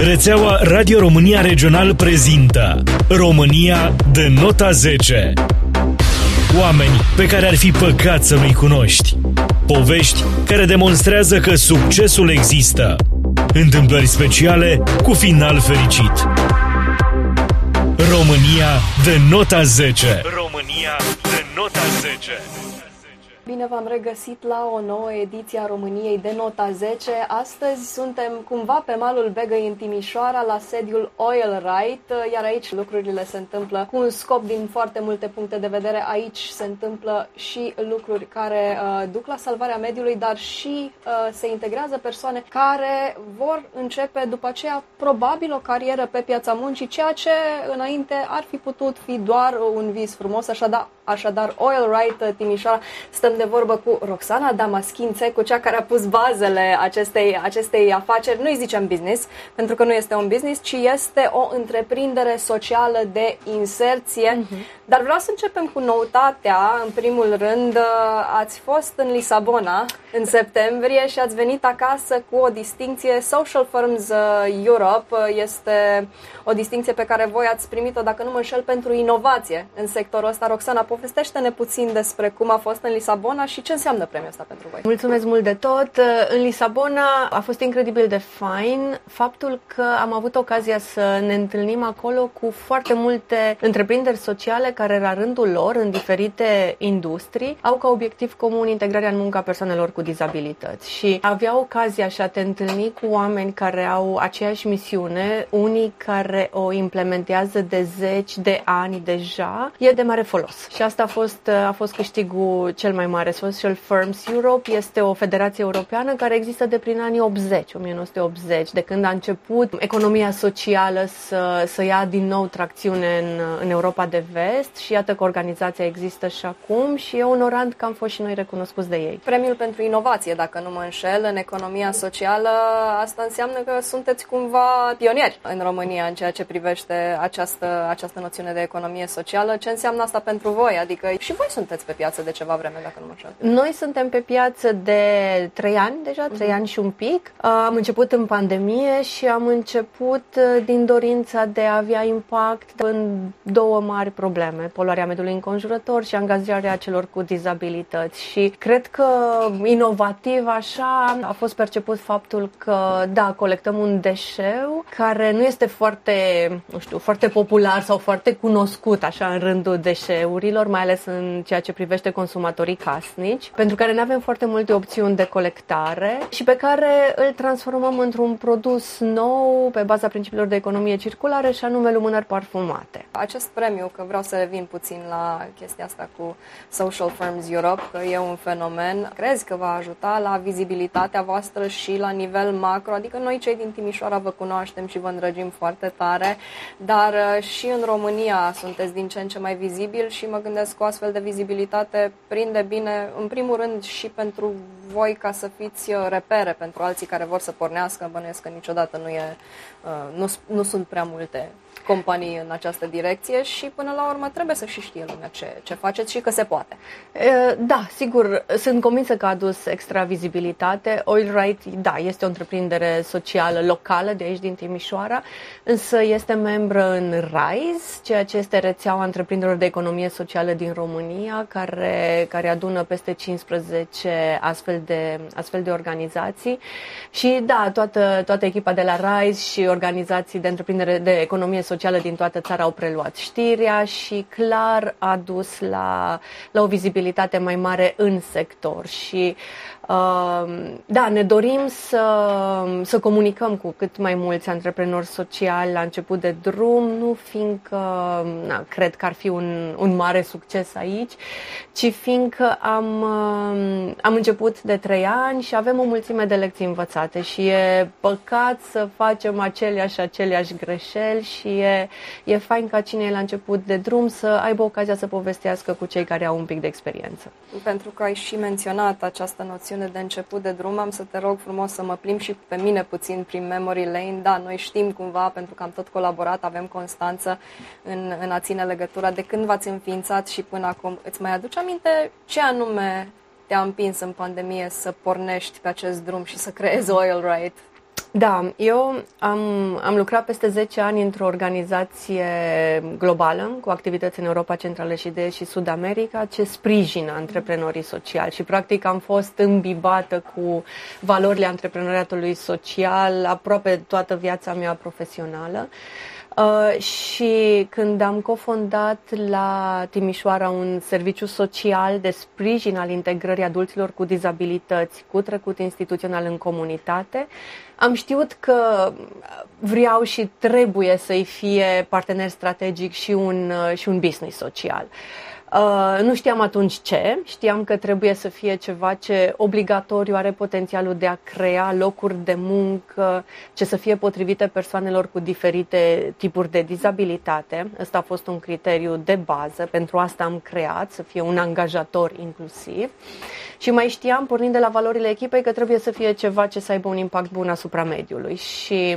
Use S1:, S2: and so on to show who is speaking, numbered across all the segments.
S1: Rețeaua Radio România Regional prezintă România de nota 10. Oameni pe care ar fi păcat să nu-i cunoști. Povești care demonstrează că succesul există. Întâmplări speciale cu final fericit. România de nota 10. România de nota 10.
S2: Bine v-am regăsit la o nouă ediție a României de nota 10. Astăzi suntem cumva pe malul Begăi în Timișoara, la sediul Oil-Right, iar aici lucrurile se întâmplă cu un scop din foarte multe puncte de vedere. Aici se întâmplă și lucruri care duc la salvarea mediului, dar și se integrează persoane care vor începe după aceea probabil o carieră pe piața muncii, ceea ce înainte ar fi putut fi doar un vis frumos. Așadar Oil-Right Timișoara, stăm de vorbă cu Roxana Damaschin-Țecu, cea care a pus bazele acestei afaceri. Nu-i zicem business, pentru că nu este un business, ci este o întreprindere socială de inserție. Dar vreau să începem cu noutatea. În primul rând, ați fost în Lisabona în septembrie și ați venit acasă cu o distincție. Social Firms Europe este o distincție pe care voi ați primit-o, dacă nu mă înșel, pentru inovație în sectorul ăsta. Roxana, povestește-ne puțin despre cum a fost în Lisabona și ce înseamnă premiul ăsta pentru voi.
S3: Mulțumesc mult de tot! În Lisabona a fost incredibil de fain faptul că am avut ocazia să ne întâlnim acolo cu foarte multe întreprinderi sociale care, la rândul lor, în diferite industrii, au ca obiectiv comun integrarea în muncă a persoanelor cu dizabilități. Și avea ocazia și a te întâlni cu oameni care au aceeași misiune, unii care o implementează de zeci de ani deja, e de mare folos. Și asta a fost câștigul cel mai mare. Social Firms Europe este o federație europeană care există de prin anii 1980, de când a început economia socială să ia din nou tracțiune în Europa de Vest, și iată că organizația există și acum și e onorant că am fost și noi recunoscuți de ei.
S2: Premiul pentru inovație, dacă nu mă înșel, în economia socială, asta înseamnă că sunteți cumva pionieri în România în ceea ce privește această noțiune de economie socială. Ce înseamnă asta pentru voi? Adică și voi sunteți pe piață de ceva vreme, dacă nu mă înșel.
S3: Noi suntem pe piață de 3 ani deja, 3 ani și un pic. Am început în pandemie și am început din dorința de a avea impact în două mari probleme: poluarea mediului înconjurător și angajarea celor cu dizabilități. Și cred că inovativ așa a fost perceput faptul că, da, colectăm un deșeu care nu este foarte popular sau foarte cunoscut așa în rândul deșeurilor, mai ales în ceea ce privește consumatorii casnici, pentru care nu avem foarte multe opțiuni de colectare și pe care îl transformăm într-un produs nou pe baza principiilor de economie circulară, și anume lumânări parfumate.
S2: Acest premiu, că vreau să revin puțin la chestia asta cu Social Firms Europe, că e un fenomen, crezi că va ajuta la vizibilitatea voastră și la nivel macro? Adică noi cei din Timișoara vă cunoaștem și vă îndrăgim foarte tare, dar și în România sunteți din ce în ce mai vizibil și mă gândesc că o astfel de vizibilitate prinde bine, în primul rând, și pentru voi, ca să fiți repere pentru alții care vor să pornească. Bănuiesc că niciodată nu sunt prea multe companii în această direcție și până la urmă trebuie să și știe lumea ce faceți și că se poate.
S3: Da, sigur, sunt convinsă că a adus extra vizibilitate. Oil-Right, da, este o întreprindere socială locală de aici din Timișoara, însă este membră în RISE, ceea ce este rețeaua întreprinderilor de economie socială din România, care adună peste 15 astfel de organizații. Și da, toată echipa de la RISE și organizații de întreprindere de economie socială din toată țara au preluat știrea și clar a dus la o vizibilitate mai mare în sector. Și da, ne dorim să comunicăm cu cât mai mulți antreprenori sociali la început de drum, nu fiindcă cred că ar fi un mare succes aici, ci fiindcă am început de 3 ani și avem o mulțime de lecții învățate și e păcat să facem aceleași greșeli și e fain ca cine e la început de drum să aibă ocazia să povestească cu cei care au un pic de experiență.
S2: Pentru că ai și menționat această noțiune de început de drum, am să te rog frumos să mă plimb și pe mine puțin prin memory lane. Da, noi știm cumva, pentru că am tot colaborat, avem constanță în a ține legătura. De când v-ați înființat și până acum, îți mai aduci aminte ce anume te-a împins în pandemie să pornești pe acest drum și să creezi Oil-Right?
S3: Da, eu am lucrat peste 10 ani într-o organizație globală cu activități în Europa Centrală și de Est și Sud-America ce sprijină antreprenorii sociali și practic am fost îmbibată cu valorile antreprenoriatului social aproape toată viața mea profesională. Și când am cofondat la Timișoara un serviciu social de sprijin al integrării adulților cu dizabilități cu trecut instituțional în comunitate, am știut că vreau și trebuie să-i fie partener strategic și un business social. Nu știam atunci ce, știam că trebuie să fie ceva ce obligatoriu are potențialul de a crea locuri de muncă, ce să fie potrivite persoanelor cu diferite tipuri de dizabilitate. Ăsta a fost un criteriu de bază, pentru asta am creat, să fie un angajator inclusiv. Și mai știam, pornind de la valorile echipei, că trebuie să fie ceva ce să aibă un impact bun asupra mediului. Și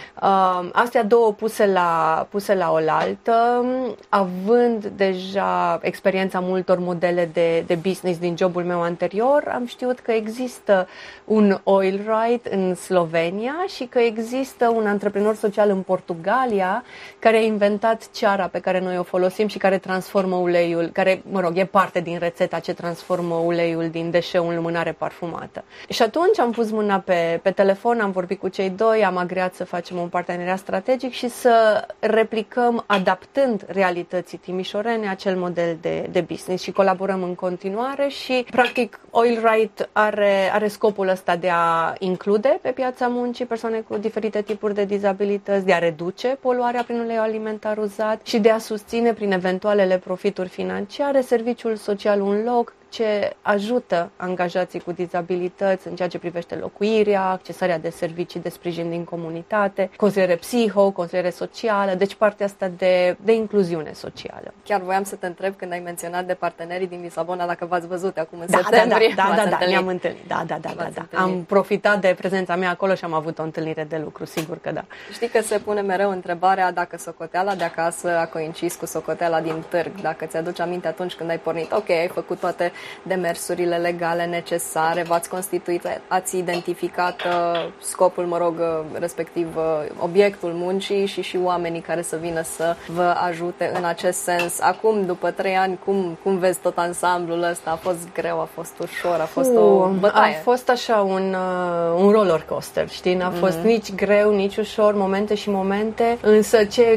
S3: astea două puse la oaltă, având deja experiența multor modele de business din jobul meu anterior, am știut că există un Oilrite în Slovenia și că există un antreprenor social în Portugalia care a inventat ceara pe care noi o folosim și care transformă uleiul, care, e parte din rețeta ce transformă uleiul din deșeu în lumânare parfumată. Și atunci am pus mâna pe telefon, am vorbit cu cei doi, am agreat să facem un parteneriat strategic și să replicăm, adaptând realității timișorene, acel model de business și colaborăm în continuare și, practic, Oilrite are scopul ăsta de a include pe piața muncii persoane cu diferite tipuri de dizabilități, de a reduce poluarea prin ulei alimentar uzat și de a susține prin eventualele profituri financiare serviciul social Un Loc, ce ajută angajații cu dizabilități în ceea ce privește locuirea, accesarea de servicii de sprijin din comunitate, consiliere consiliere socială, deci partea asta de incluziune socială.
S2: Chiar voiam să te întreb când ai menționat de partenerii din Lisabona dacă v-ați văzut acum în septembrie.
S3: Da, ne-am întâlnit. Da. Am profitat de prezența mea acolo și am avut o întâlnire de lucru, sigur că da.
S2: Știi că se pune mereu întrebarea dacă socoteala de acasă a coincis cu socoteala din târg, dacă ți-aduci aminte atunci când ai pornit, ok, ai făcut toate demersurile legale necesare, v-ați constituit, ați identificat scopul, respectiv obiectul muncii și oamenii care să vină să vă ajute în acest sens. Acum, după 3 ani, cum vezi tot ansamblul ăsta? A fost greu, a fost ușor, a fost o bătaie?
S3: A fost așa un roller coaster, știi? N-a fost nici greu, nici ușor, momente și momente, însă ce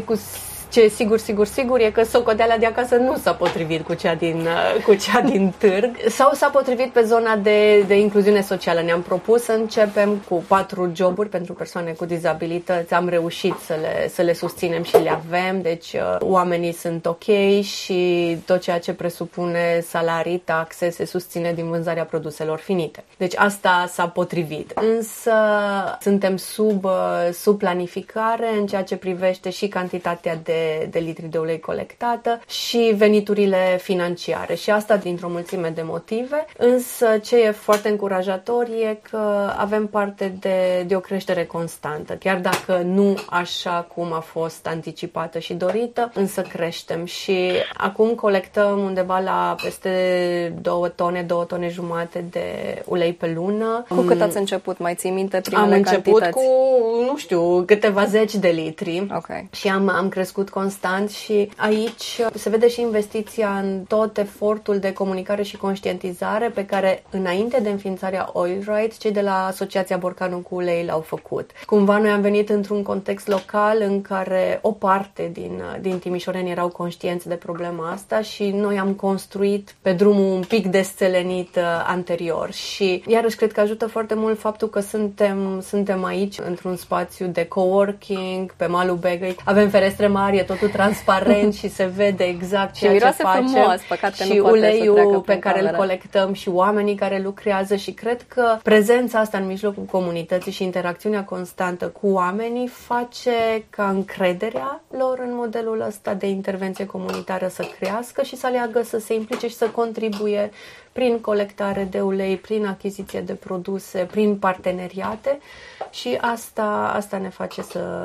S3: sigur e că socoteala de acasă nu s-a potrivit cu cea din târg sau s-a potrivit pe zona de incluziune socială. Ne-am propus să începem cu 4 joburi pentru persoane cu dizabilități. Am reușit să le susținem și le avem, deci oamenii sunt ok și tot ceea ce presupune salarii, taxe, se susține din vânzarea produselor finite. Deci asta s-a potrivit. Însă suntem sub planificare în ceea ce privește și cantitatea de litri de ulei colectată și veniturile financiare. Și asta dintr-o mulțime de motive. Însă ce e foarte încurajator e că avem parte de o creștere constantă. Chiar dacă nu așa cum a fost anticipată și dorită, însă creștem. Și acum colectăm undeva la peste 2 tone jumate de ulei pe lună.
S2: Cu cât ați început? Mai ții minte primele cantități?
S3: Am început cu, câteva zeci de litri.
S2: Okay.
S3: Și am crescut constant și aici se vede și investiția în tot efortul de comunicare și conștientizare pe care înainte de înființarea Oilrite cei de la Asociația Borcanul cu Ulei l-au făcut. Cumva noi am venit într-un context local în care o parte din timișoreni erau conștienți de problema asta și noi am construit pe drumul un pic desțelenit anterior și iarăși cred că ajută foarte mult faptul că suntem aici într-un spațiu de coworking pe malul Begăi. Avem ferestre mari, e totul transparent și se vede exact ceea ce facem.
S2: Frumos, păcat că
S3: și
S2: nu poate
S3: uleiul pe care îl colectăm și oamenii care lucrează și cred că prezența asta în mijlocul comunității și interacțiunea constantă cu oamenii face ca încrederea lor în modelul ăsta de intervenție comunitară să crească și să aleagă să se implice și să contribuie prin colectare de ulei, prin achiziție de produse, prin parteneriate și asta ne face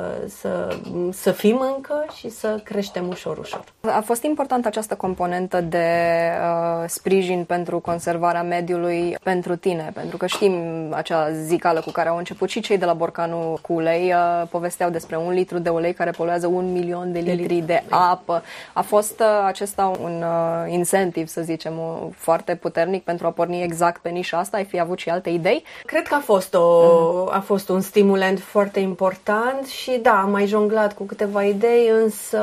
S3: să fim încă și să creștem ușor.
S2: A fost importantă această componentă de sprijin pentru conservarea mediului pentru tine, pentru că știm acea zicală cu care au început și cei de la Borcanul cu ulei, povesteau despre 1 litru de ulei care poluează 1 milion de litri de apă. A fost acesta un incentiv, să zicem, foarte puternic pentru a porni exact pe nișa asta? Ai fi avut și alte idei?
S3: Cred că a fost un stimulant foarte important și da, am mai jonglat cu câteva idei, însă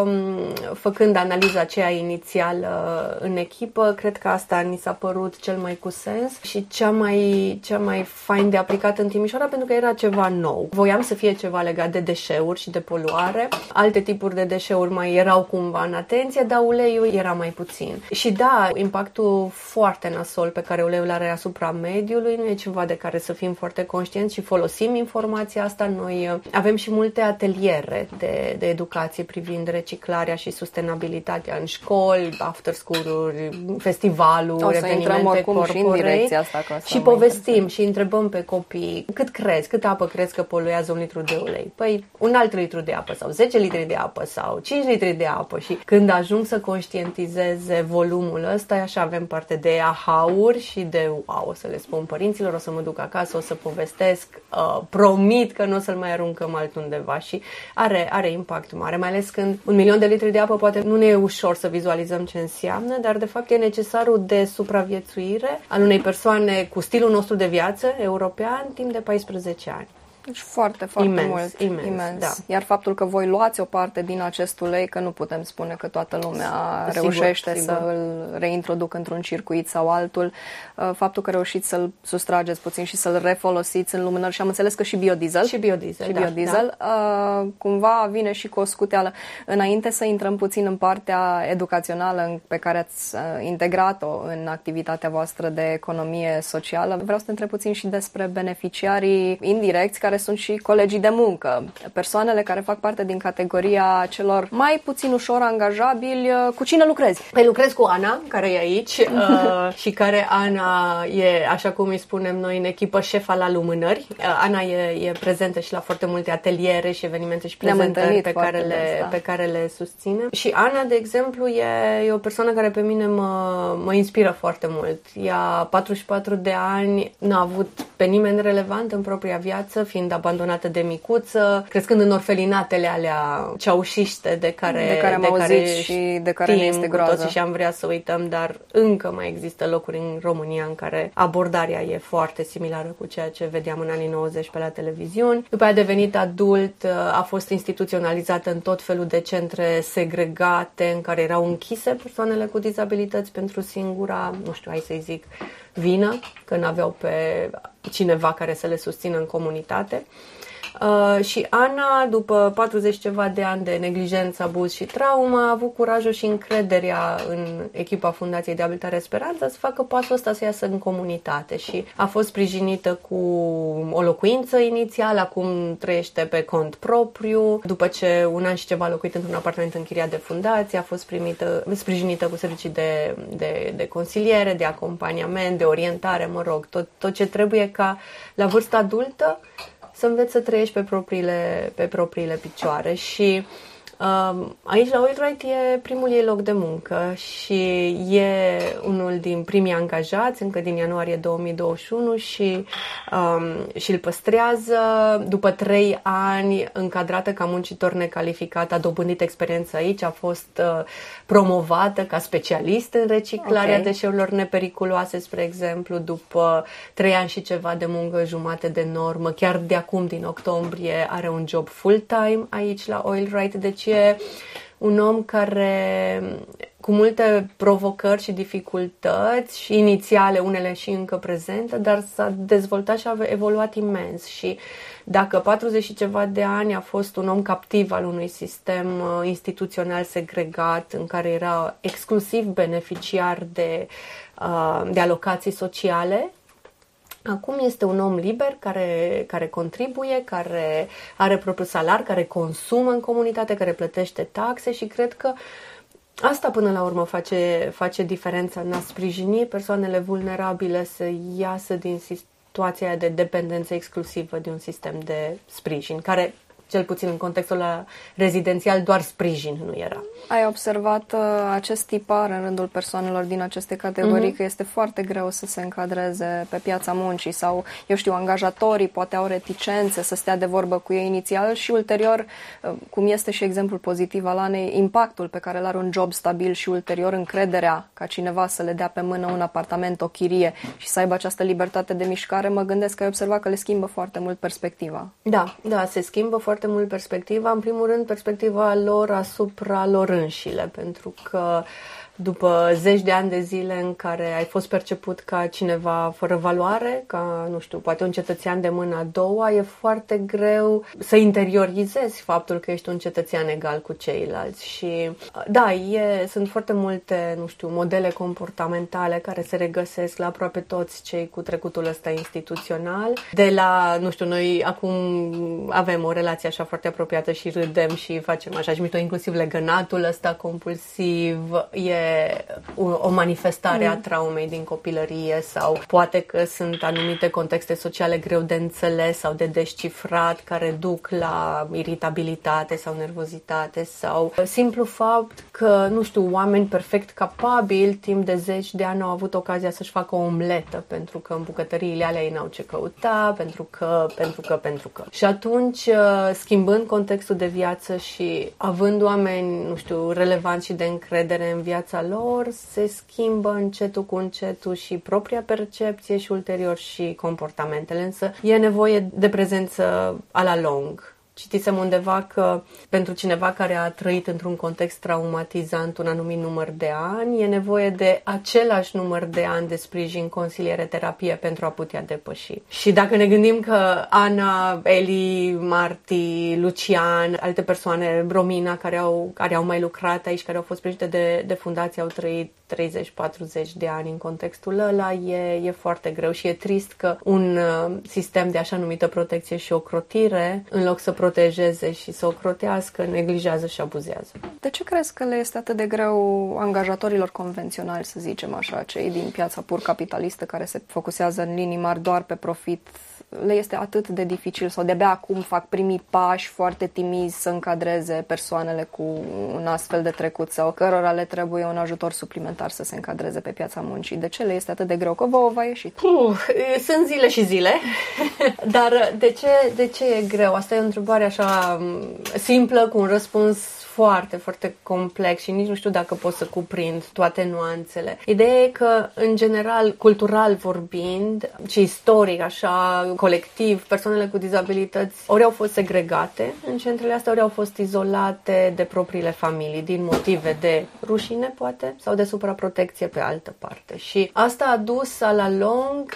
S3: făcând analiza aceea inițială în echipă, cred că asta ni s-a părut cel mai cu sens și cea mai fain de aplicat în Timișoara, pentru că era ceva nou. Voiam să fie ceva legat de deșeuri și de poluare. Alte tipuri de deșeuri mai erau cumva în atenție, dar uleiul era mai puțin. Și da, impactul foarte nasol pe care uleiul are asupra mediului nu e ceva de care să fim foarte conștienți și folosim informația asta. Noi avem și multe ateliere de educație privind reciclarea și sustenabilitatea în școli, after school-uri, festivaluri, evenimente corporate și povestim și întrebăm pe copii cât apă crezi că poluează 1 litru de ulei? Păi un alt litru de apă sau 10 litri de apă sau 5 litri de apă și când ajung să conștientizeze volumul ăsta, așa avem parte de aha-uri și de wow, o să le spun părinților, o să mă duc acasă, o să povestesc, promit că nu o să-l mai aruncăm altundeva și are impact mare, mai ales când 1 milion de litri de apă poate nu ne e ușor să vizualizăm ce înseamnă, dar de fapt e necesarul de supraviețuire al unei persoane cu stilul nostru de viață european timp de 14 ani.
S2: Deci foarte mult. Imens. Da. Iar faptul că voi luați o parte din acest ulei, că nu putem spune că toată lumea reușește să îl reintroducă într-un circuit sau altul, faptul că reușiți să-l sustrageți puțin și să-l refolosiți în lumânări și am înțeles că și biodiesel. Cumva vine și cu o scuteală. Înainte să intrăm puțin în partea educațională pe care ați integrat-o în activitatea voastră de economie socială, vreau să te întreb puțin și despre beneficiarii indirecți, care sunt și colegii de muncă, persoanele care fac parte din categoria celor mai puțin ușor angajabili. Cu cine lucrezi?
S3: Păi lucrez cu Ana, care e aici și care Ana e, așa cum îi spunem noi în echipă, șefa la lumânări. Ana e prezentă și la foarte multe ateliere și evenimente și prezentări pe care le susține. Și Ana, de exemplu, e o persoană care pe mine mă inspiră foarte mult. Ea 44 de ani, n-a avut pe nimeni relevant în propria viață, fiind abandonată de micuță, crescând în orfelinatele alea ceaușiște de care
S2: am auzit și de care ne este groază.
S3: Și am vrea să uităm, dar încă mai există locuri în România în care abordarea e foarte similară cu ceea ce vedeam în anii 90 pe la televiziuni. După a devenit adult, a fost instituționalizată în tot felul de centre segregate în care erau închise persoanele cu dizabilități pentru singura, nu știu, hai să-i zic, vină, că n-aveau pe cineva care să le susțină în comunitate. Și Ana, după 40 ceva de ani de neglijență, abuz și traumă, a avut curajul și încrederea în echipa Fundației de Abilitare Speranța să facă pasul ăsta să iasă în comunitate și a fost sprijinită cu o locuință inițial, acum trăiește pe cont propriu, după ce 1 an și ceva a locuit într-un apartament închiriat de fundație, a fost sprijinită cu servicii de consiliere, de acompaniament, de orientare, tot ce trebuie ca la vârstă adultă să înveți să trăiești pe propriile picioare și aici la Oilright e primul ei loc de muncă și e unul din primii angajați încă din ianuarie 2021 și îl păstrează. După 3 ani încadrată ca muncitor necalificat, a dobândit experiență aici, a fost promovată ca specialist în reciclarea deșeurilor nepericuloase, spre exemplu, după 3 ani și ceva de muncă jumate de normă. Chiar de acum, din octombrie, are un job full-time aici la Oilright, deci e un om care, cu multe provocări și dificultăți, și inițiale, unele și încă prezente, dar s-a dezvoltat și a evoluat imens și dacă 40 și ceva de ani a fost un om captiv al unui sistem instituțional segregat în care era exclusiv beneficiar de alocații sociale, acum este un om liber care contribuie, care are propriul salar, care consumă în comunitate, care plătește taxe și cred că Asta până la urmă face diferența în a sprijini persoanele vulnerabile să iasă din situația de dependență exclusivă de un sistem de sprijin, care, cel puțin în contextul rezidențial, doar sprijin nu era.
S2: Ai observat acest tipar în rândul persoanelor din aceste categorii, că este foarte greu să se încadreze pe piața muncii sau, eu știu, angajatorii poate au reticențe să stea de vorbă cu ei inițial și ulterior, cum este și exemplul pozitiv al Anei, impactul pe care îl are un job stabil și ulterior încrederea ca cineva să le dea pe mână un apartament, o chirie și să aibă această libertate de mișcare, mă gândesc că ai observat că le schimbă foarte mult perspectiva.
S3: Da, se schimbă foarte mult perspectiva, în primul rând perspectiva lor asupra lor înșile, pentru că după zeci de ani de zile în care ai fost perceput ca cineva fără valoare, ca, nu știu, poate un cetățean de mâna a doua, e foarte greu să interiorizezi faptul că ești un cetățean egal cu ceilalți. Și da, sunt foarte multe, nu știu, modele comportamentale care se regăsesc la aproape toți cei cu trecutul ăsta instituțional. De la, nu știu, noi acum avem o relație așa foarte apropiată și râdem și facem așa și mișto, inclusiv legănatul ăsta compulsiv e o manifestare a traumei din copilărie sau poate că sunt anumite contexte sociale greu de înțeles sau de descifrat care duc la iritabilitate sau nervozitate sau simplu fapt că, nu știu, oameni perfect capabili timp de zeci de ani au avut ocazia să-și facă o omletă pentru că în bucătăriile alea ei n-au ce căuta, pentru că. Și atunci, schimbând contextul de viață și având oameni, nu știu, relevanți și de încredere în viața lor, se schimbă încetul cu încetul și propria percepție și ulterior și comportamentele. Însă e nevoie de prezență a la lung. Citisem undeva că pentru cineva care a trăit într-un context traumatizant un anumit număr de ani, e nevoie de același număr de ani de sprijin, consiliere, terapie pentru a putea depăși. Și dacă ne gândim că Ana, Eli, Marti, Lucian, alte persoane, Romina, care au mai lucrat aici, care au fost sprijinite de fundație, au trăit 30-40 de ani în contextul ăla, e foarte greu și e trist că un sistem de așa numită protecție și ocrotire, în loc să protejeze și să ocrotească, neglijează și abuzează.
S2: De ce crezi că le este atât de greu angajatorilor convenționali, să zicem așa, cei din piața pur capitalistă care se focusează în linii mari doar pe profit, le este atât de dificil sau de-abia acum fac primii pași foarte timizi să încadreze persoanele cu un astfel de trecut sau cărora le trebuie un ajutor suplimentar să se încadreze pe piața muncii? De ce le este atât de greu? Că vouă v-a ieșit.
S3: Sunt zile și zile, dar de ce e greu? Asta e o întrebare așa simplă cu un răspuns foarte, foarte complex și nici nu știu dacă pot să cuprind toate nuanțele. Ideea e că, în general, cultural vorbind și istoric, așa, colectiv, persoanele cu dizabilități ori au fost segregate în centrele astea, ori au fost izolate de propriile familii, din motive de rușine, poate, sau de supraprotecție pe altă parte. Și asta a dus la lung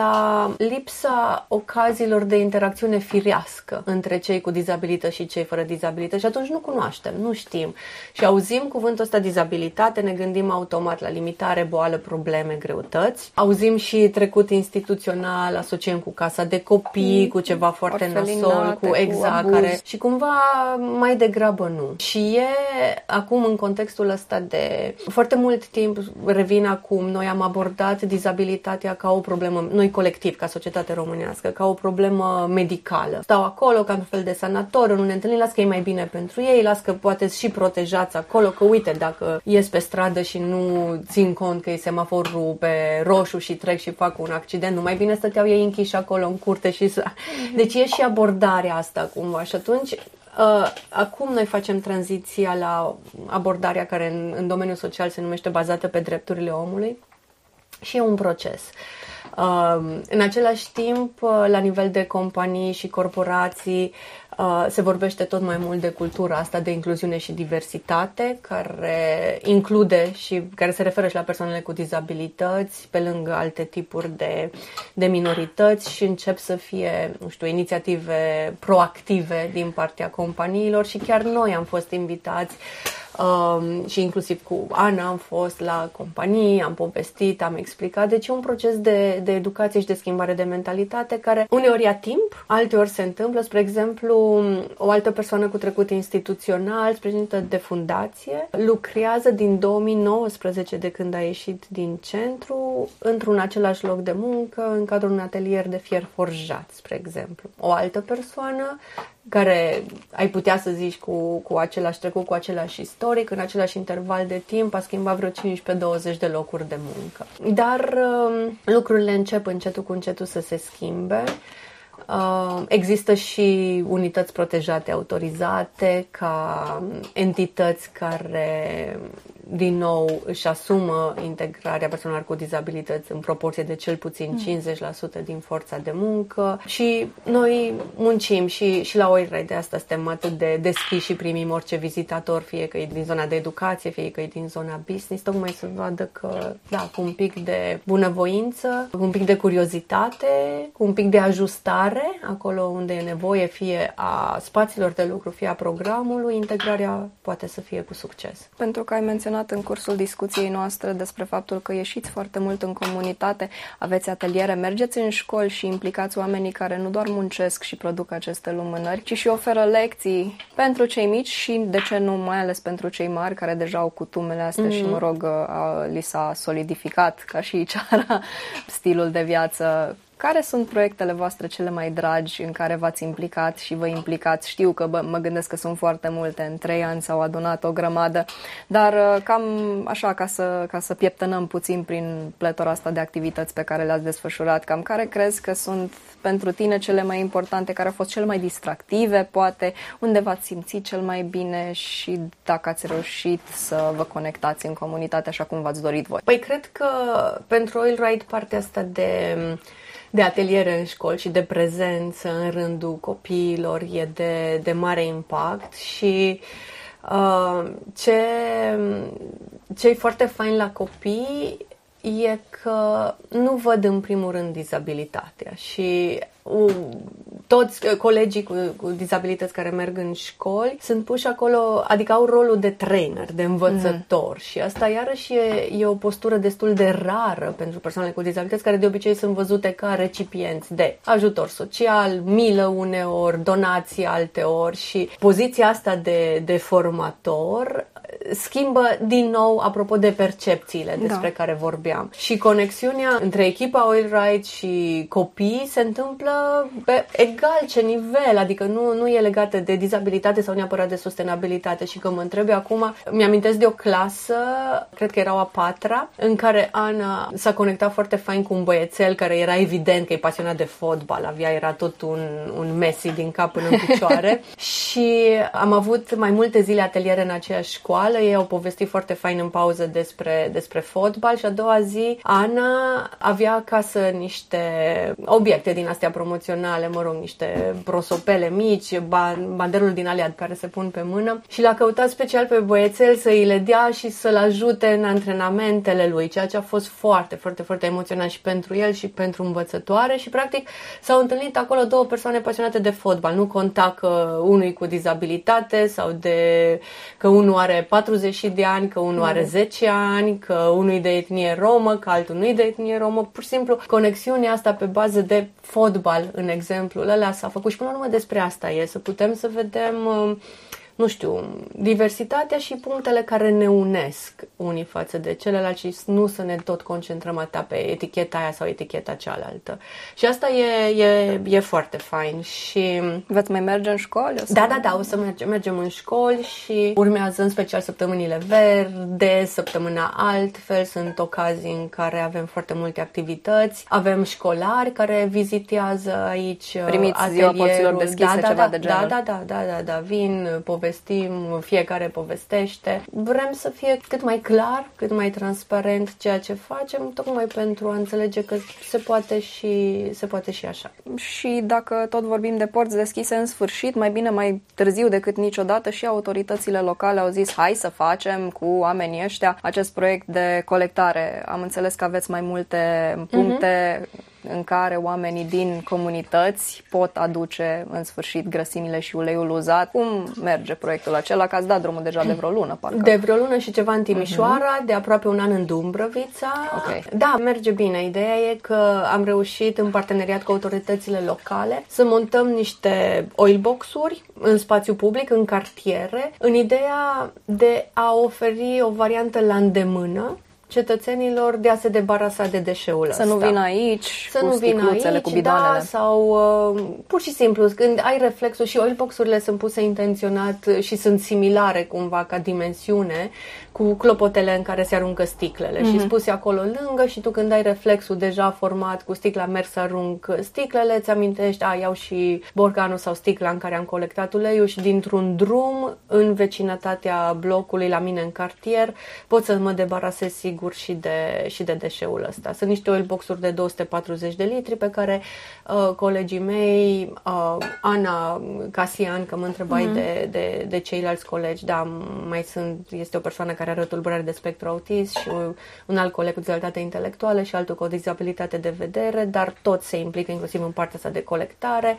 S3: la lipsa ocaziilor de interacțiune firească între cei cu dizabilități și cei fără dizabilități și atunci nu cunoaștem, nu știm. Și auzim cuvântul ăsta dizabilitate, ne gândim automat la limitare, boală, probleme, greutăți. Auzim și trecut instituțional, asociem cu casa de copii, cu ceva foarte nasol, cu exact, care și cumva mai degrabă nu. Și e acum în contextul ăsta de foarte mult timp, revin acum, noi am abordat dizabilitatea ca o problemă, noi colectiv, ca societate românească, ca o problemă medicală. Stau acolo ca un fel de sanatoriu, nu ne întâlnim, las că e mai bine pentru ei, las că poate și protejați acolo, că uite, dacă ies pe stradă și nu țin cont că e semaforul pe roșu și trec și fac un accident, nu mai bine stăteau ei închiși acolo în curte și să... Deci e și abordarea asta cumva și atunci acum noi facem tranziția la abordarea care în domeniul social se numește bazată pe drepturile omului și e un proces. În același timp, la nivel de companii și corporații, se vorbește tot mai mult de cultura asta de incluziune și diversitate, care include și care se referă și la persoanele cu dizabilități, pe lângă alte tipuri de minorități și încep să fie, nu știu, inițiative proactive din partea companiilor și chiar noi am fost invitați și inclusiv cu Ana am fost la companie, am povestit, am explicat. Deci e un proces de educație și de schimbare de mentalitate care uneori ia timp, alteori se întâmplă. Spre exemplu, o altă persoană cu trecut instituțional, sprijinită de fundație, lucrează din 2019, de când a ieșit din centru, într-un același loc de muncă, în cadrul unui atelier de fier forjat, spre exemplu. O altă persoană care ai putea să zici cu același trecut, cu același istoric, în același interval de timp a schimbat vreo 15-20 de locuri de muncă. Dar lucrurile încep încetul cu încetul să se schimbe. Există și unități protejate autorizate ca entități care, din nou, își asumă integrarea persoanelor cu dizabilități în proporție de cel puțin 50% din forța de muncă și noi muncim și la Oil de asta suntem atât de deschiși și primim orice vizitator, fie că e din zona de educație, fie că e din zona business, tocmai să vadă că, da, cu un pic de bunăvoință, cu un pic de curiozitate, cu un pic de ajustare acolo unde e nevoie, fie a spațiilor de lucru, fie a programului, integrarea poate să fie cu succes.
S2: Pentru că ai menționat în cursul discuției noastre despre faptul că ieșiți foarte mult în comunitate, aveți ateliere, mergeți în școli și implicați oamenii care nu doar muncesc și produc aceste lumânări, ci și oferă lecții pentru cei mici și, de ce nu, mai ales pentru cei mari care deja au cutumele astea și, mă rog, li s-a solidificat ca și ceara stilul de viață. Care sunt proiectele voastre cele mai dragi în care v-ați implicat și vă implicați? Știu că mă gândesc că sunt foarte multe, în 3 ani s-au adunat o grămadă, dar cam așa, ca să pieptănăm puțin prin pletora asta de activități pe care le-ați desfășurat, cam care crezi că sunt pentru tine cele mai importante, care au fost cele mai distractive, poate, unde v-ați simțit cel mai bine și dacă ați reușit să vă conectați în comunitate așa cum v-ați dorit voi?
S3: Păi cred că pentru Oil Right partea asta de ateliere în școli și de prezență în rândul copiilor e de mare impact și ce e foarte fain la copii e că nu văd în primul rând dizabilitatea și toți colegii cu dizabilități care merg în școli sunt puși acolo, adică au rolul de trainer, de învățător și asta iarăși e o postură destul de rară pentru persoanele cu dizabilități care de obicei sunt văzute ca recipienți de ajutor social, milă uneori, donații alteori și poziția asta de formator schimbă din nou, apropo de percepțiile despre care vorbeam. Și conexiunea între echipa Oil Right și copii se întâmplă pe egal ce nivel, adică nu e legată de dizabilitate sau neapărat de sustenabilitate. Și că mă întreb acum, mi-amintesc de o clasă, cred că erau a 4-a, în care Ana s-a conectat foarte fain cu un băiețel care era evident că e pasionat de fotbal, era tot un Messi din cap până în picioare și am avut mai multe zile ateliere în aceeași școală. Ei au povestit foarte fain în pauză despre fotbal și a doua zi Ana avea acasă niște obiecte din astea promoționale, niște prosopele mici, banderul din alea care se pun pe mână și l-a căutat special pe băiețel să îi le dea și să-l ajute în antrenamentele lui, ceea ce a fost foarte, foarte, foarte emoționant și pentru el și pentru învățătoare și practic s-au întâlnit acolo 2 persoane pasionate de fotbal. Nu conta că unul cu dizabilitate sau că unul are 40 de ani, că unul are 10 ani, că unul e de etnie romă, că altul nu e de etnie romă. Pur și simplu, conexiunea asta pe bază de fotbal, în exemplul ăla, s-a făcut și până la urmă despre asta e, să putem să vedem, nu știu, diversitatea și punctele care ne unesc unii față de celălalt și nu să ne tot concentrăm atât pe eticheta aia sau eticheta cealaltă. Și asta e foarte fain. Și
S2: veți mai merge în școli?
S3: Da, o să mergem în școli și urmează în special săptămânile verde, săptămâna altfel, sunt ocazii în care avem foarte multe activități, avem școlari care vizitează aici
S2: primiți ziua porților deschise, ceva de genul.
S3: Da, vin, povestim, fiecare povestește. Vrem să fie cât mai clar, cât mai transparent ceea ce facem, tocmai pentru a înțelege că se poate și așa.
S2: Și dacă tot vorbim de porți deschise, în sfârșit, mai bine mai târziu decât niciodată, și autoritățile locale au zis hai să facem cu oamenii ăștia acest proiect de colectare. Am înțeles că aveți mai multe puncte în care oamenii din comunități pot aduce în sfârșit grăsimile și uleiul uzat. Cum merge proiectul acela? Că ați dat drumul deja de vreo lună, parcă.
S3: De vreo lună și ceva în Timișoara, de aproape un an în Dumbrăvița.
S2: Okay.
S3: Da, merge bine. Ideea e că am reușit în parteneriat cu autoritățile locale să montăm niște oilbox-uri în spațiu public, în cartiere, în ideea de a oferi o variantă la îndemână cetățenilor de a se debarasa de deșeul ăsta.
S2: Să nu vină aici cu sticluțele, cu bidoanele.
S3: Da, sau pur și simplu, când ai reflexul, și oilbox-urile sunt puse intenționat și sunt similare cumva ca dimensiune cu clopotele în care se aruncă sticlele și spuse acolo lângă și tu când ai reflexul deja format cu sticla, merg să arunc sticlele, îți amintești, iau și borcanul sau sticla în care am colectat uleiul și dintr-un drum în vecinătatea blocului la mine în cartier pot să mă debarasez sigur și de deșeul ăsta. Sunt niște oilbox-uri de 240 de litri pe care colegii mei, Ana Casian, că mă întrebai de ceilalți colegi, da, mai este o persoană care are o tulburare de spectru autist și un alt coleg cu dizabilitate intelectuală și altul cu o dizabilitate de vedere, dar toți se implică inclusiv în partea asta de colectare,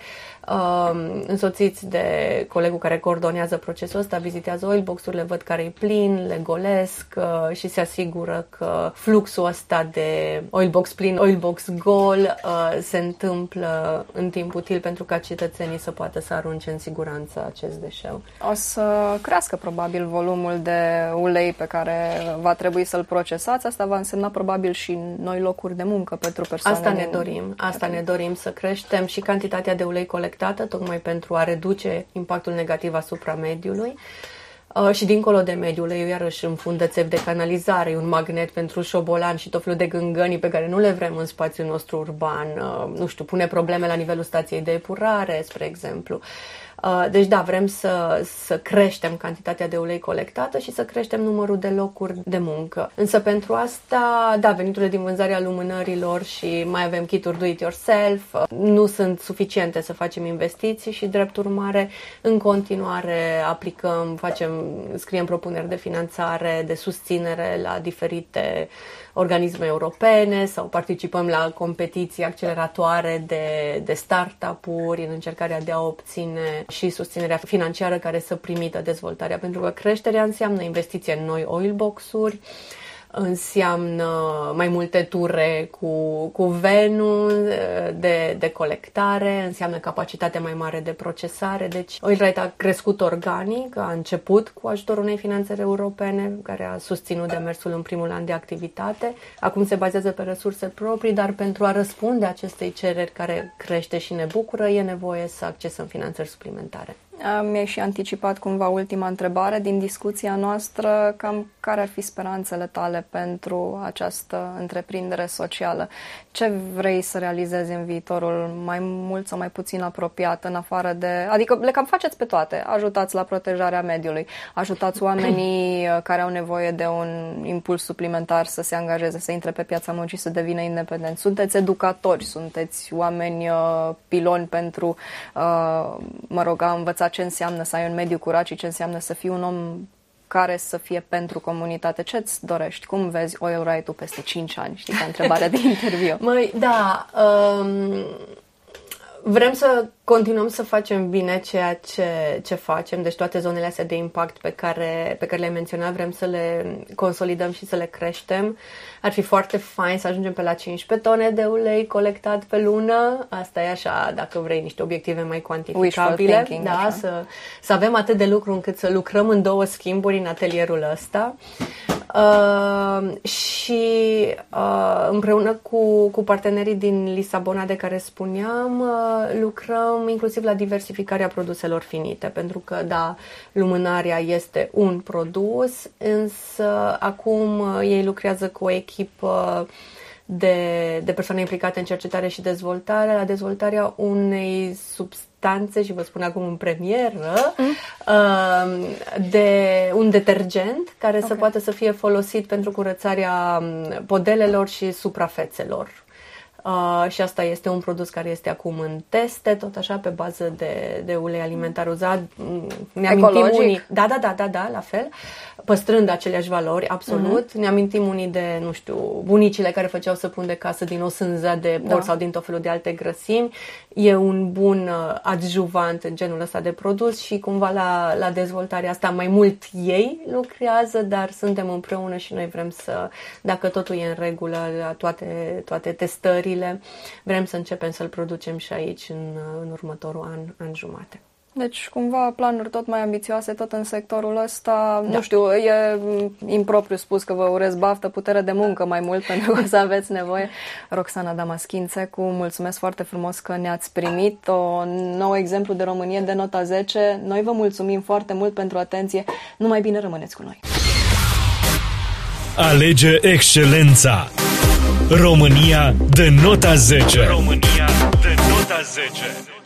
S3: însoțiți de colegul care coordonează procesul ăsta, vizitează oilbox-urile, văd care e plin, le golesc și se asigură că fluxul ăsta de oilbox plin, oilbox gol se întâmplă în timp util pentru ca cetățenii să poată să arunce în siguranță acest deșeu.
S2: O să crească probabil volumul de ulei pe care va trebui să-l procesați. Asta va însemna probabil și noi locuri de muncă pentru persoane.
S3: Asta ne dorim să creștem și cantitatea de ulei colectată, tocmai pentru a reduce impactul negativ asupra mediului. Și dincolo de mediul uleiul iarăși înfundă țevi de canalizare, e un magnet pentru șobolan și tot felul de gângănii pe care nu le vrem în spațiul nostru urban. Nu știu, pune probleme la nivelul stației de epurare, spre exemplu. Deci da, vrem să creștem cantitatea de ulei colectată și să creștem numărul de locuri de muncă. Însă pentru asta, da, veniturile din vânzarea lumânărilor și mai avem kit-uri do-it-yourself nu sunt suficiente să facem investiții și drept urmare în continuare scriem propuneri de finanțare, de susținere la diferite organisme europene sau participăm la competiții acceleratoare de startup-uri în încercarea de a obține și susținerea financiară care să permită dezvoltarea, pentru că creșterea înseamnă investiție în noi oilbox-uri, înseamnă mai multe ture cu venul de colectare, înseamnă capacitate mai mare de procesare. Deci Oilright a crescut organic, a început cu ajutorul unei finanțări europene care a susținut demersul în primul an de activitate. Acum se bazează pe resurse proprii, dar pentru a răspunde acestei cereri care crește și ne bucură, e nevoie să accesăm finanțări suplimentare.
S2: Mi-ai și anticipat cumva ultima întrebare din discuția noastră, cam care ar fi speranțele tale pentru această întreprindere socială? Ce vrei să realizezi în viitorul mai mult sau mai puțin apropiat, în afară de... Adică le cam faceți pe toate, ajutați la protejarea mediului, ajutați oamenii care au nevoie de un impuls suplimentar să se angajeze, să intre pe piața muncii, să devină independenți. Sunteți educatori, sunteți oameni piloni pentru, a învăța ce înseamnă să ai un mediu curat și ce înseamnă să fii un om care să fie pentru comunitate. Ce-ți dorești? Cum vezi Oilright-ul peste 5 ani? Știi, ca întrebarea de interviu.
S3: Măi, da, vrem să continuăm să facem bine ceea ce facem, deci toate zonele astea de impact pe care le-ai menționat, vrem să le consolidăm și să le creștem. Ar fi foarte fain să ajungem pe la 15 tone de ulei colectat pe lună. Asta e așa, dacă vrei, niște obiective mai cuantificabile. Da, să avem atât de lucru încât să lucrăm în 2 schimburi în atelierul ăsta. Și împreună cu partenerii din Lisabona de care spuneam, lucrăm inclusiv la diversificarea produselor finite, pentru că, da, lumânarea este un produs, însă acum ei lucrează cu o echipă de persoane implicate în cercetare și dezvoltare, la dezvoltarea unei substanțe, și vă spun acum în premieră, de un detergent care să poată să fie folosit pentru curățarea podelelor și suprafețelor. Și asta este un produs care este acum în teste, tot așa, pe bază de ulei alimentar uzat. Ne amintim unii. Da, la fel. păstrând aceleași valori, absolut. Ne amintim unii de, nu știu, bunicile care făceau săpun de casă din o sânză de porc sau din tot felul de alte grăsimi. E un bun adjuvant în genul ăsta de produs și cumva la dezvoltarea asta mai mult ei lucrează, dar suntem împreună și noi vrem să, dacă totul e în regulă, toate testările, vrem să începem să-l producem și aici în următorul an jumate.
S2: Deci, cumva, planuri tot mai ambițioase, tot în sectorul ăsta. Da. Nu știu, e impropriu spus că vă urez baftă, putere de muncă mai mult, pentru că o să aveți nevoie. Roxana Damaschințecu, mulțumesc foarte frumos că ne-ați primit. Un nou exemplu de Românie de nota 10. Noi vă mulțumim foarte mult pentru atenție. Numai bine, rămâneți cu noi.
S1: Alege excelența. România de nota 10. România de nota 10.